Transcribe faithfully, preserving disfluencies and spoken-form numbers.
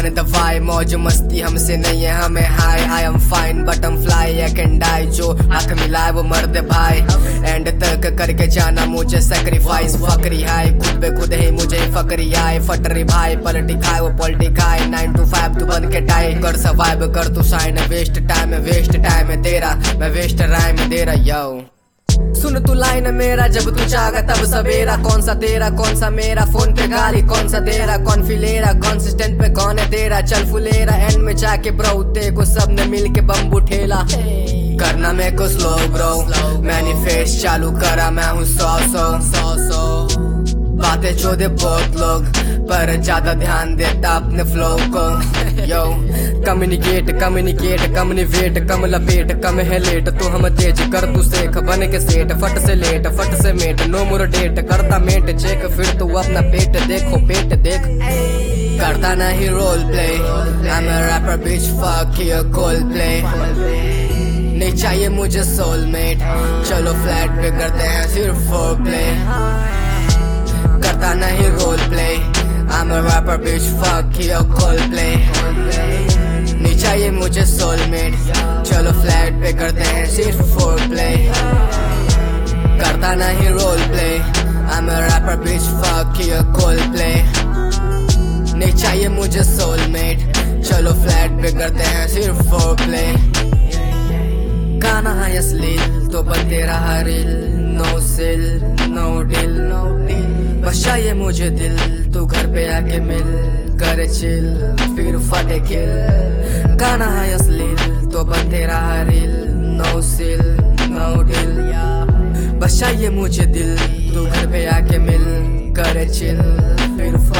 The Y, मौज मस्ती हमसे नहीं है हमें high. I am fine but am fly, I can die, जो हाथ मिलाए वो मर्द भाई। एंड तक करके जाना मुझे सेक्रीफाइस, फकरी हाई खुद पे खुद ही मुझे फकरी आए। फटरी भाई पलटी खाए वो पलटी खाए, नाइन टू फाइव तू बन के टाई कर सर्वाइव कर तू साइन। वेस्ट टाइम है वेस्ट टाइम है तेरा, मैं वेस्ट राइम दे रहा यो। सुन तू लाइन मेरा, जब तू जागा तब सवेरा, कौन सा तेरा कौन सा मेरा, फोन पे गाली कौन सा तेरा, कौन फिलेरा कॉन्सिस्टेंट पे कौन है तेरा, चल फुलेरा एंड में जाके ब्रो तेको सब ने मिल के बम्बू ठेला। करना मेरे को स्लो ब्रो, मैनिफेस्ट चालू करा मैं हूँ सौ सौ सौ सौ। बातें चोदे बहुत लोग पर ज्यादा ध्यान देता अपने फ्लो को यो। कम्युनिकेट कम्युनिकेट कम्युनिवेट कम लपेट कम है लेट, तो हम तेज कर तू सेख बन के सेठ। फट से लेट फट से मेट नो मोर डेट, करता मेट चेक फिर तू अपना पेट देखो पेट देख। करता नहीं role play, I'm a rapper bitch fuck your Coldplay। नहीं चाहिए मुझे सोलमेट, चलो फ्लैट पे करते हैं सिर्फ फोर प्ले। करता नहीं role play, I'm a rapper bitch fuck your Coldplay। नहीं चाहिए मुझे सोलमेट, चलो फ्लैट पे करते हैं सिर्फ फोर प्ले। करता नहीं role play, I'm a rapper bitch fuck your Coldplay। नहीं चाहिए मुझे सोलमेट, चलो फ्लैट पे करते हैं सिर्फ फोर प्ले। गाना है अश्लील तो बनते रहा रील, नो सिल नो डिल नो डिल। बस चाहिए मुझे दिल, तू घर पे आके मिल करे चिल फिर फटे किल। गाना है अश्लील तो बनते रहा रील, नो सिल नो डिल। बस चाहिए मुझे दिल, तू घर पे आके मिल करे चिल फिर